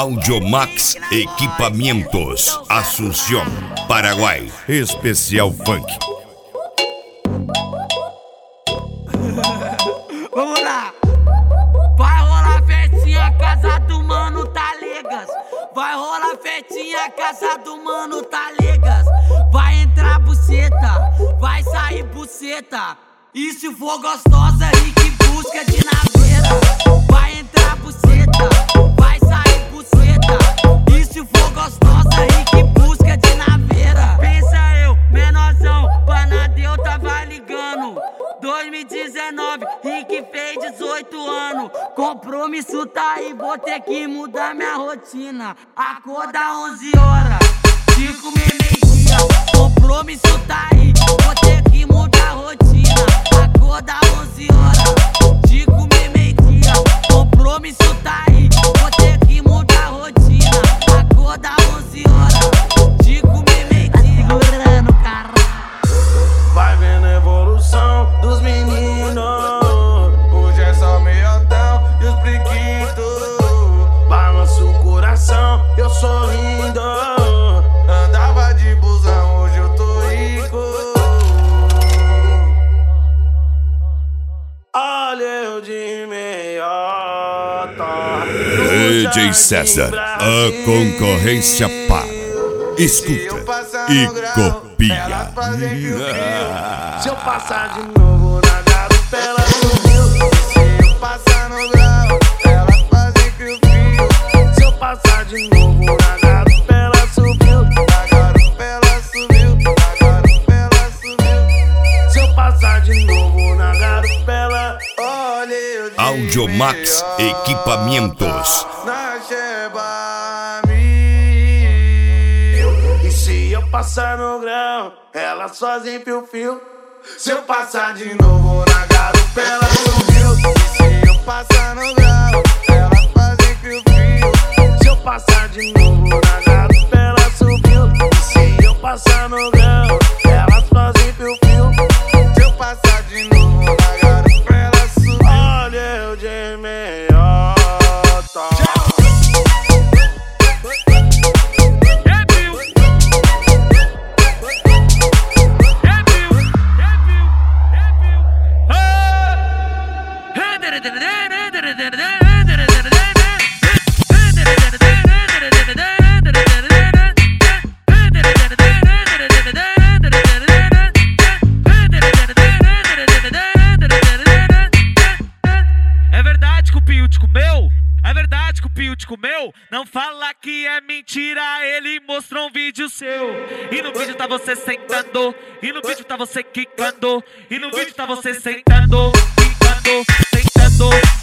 Audiomax Equipamentos, Asunción, Paraguay. Especial Funk. Vamos lá! Vai rolar festinha, casa do mano Talegas. Vai rolar festinha, casa do mano Talegas. Vai entrar buceta, vai sair buceta. E se for gostosa, Rick busca de naveira. Vai entrar buceta, vai sair buceta. E se for gostosa, Rick busca de naveira. Pensa eu, menorzão, Panadeu tava ligando. 2019, Rick fez 18 anos. Compromisso tá aí, vou ter que mudar minha rotina. Acorda 11 horas, 5 meio-dia. Compromisso tá aí, vou ter que mudar a rotina. Acorda 11 horas, 5 meio-dia. Compromisso tá aí, vou ter que mudar a rotina. Acorda 11 horas, 5 meio-dia. Tá segurando, caralho. Vai vendo a evolução dos meninos. Hoje é só meiotão e os priquitos. Balança o coração, eu sorrindo. Andava de busão, hoje eu tô rico. Olha eu de meiota. DJ César, a concorrência para. Escuta e copia. Se eu passar de novo na garupa, ela subiu. Se eu passar no grau, elas fazem fio-fio. Se eu passar de novo na garupa, ela subiu. Na garupa ela subiu, na garupa ela subiu. Se eu passar de novo na garupa, ela olha eu de Audiomax meiota. Equipamentos. Na Cheba e se eu passar no grão, elas fazem fio-fio. Se eu passar de novo na garupa, ela subiu. E se eu passar no grau, elas fazem fio-fio. Se eu passar de novo na garupa, ela subiu. E se eu passar no grau, elas fazem fio-fio. Se eu passar de novo na garupa, ela subiu. Olha eu de meiota. É verdade que o Pio te comeu? É verdade que o Pio te comeu? Não fala que é mentira, ele mostrou um vídeo seu. E no vídeo tá você sentando, e no vídeo tá você quicando, e no vídeo tá você sentando, quicando, sentando.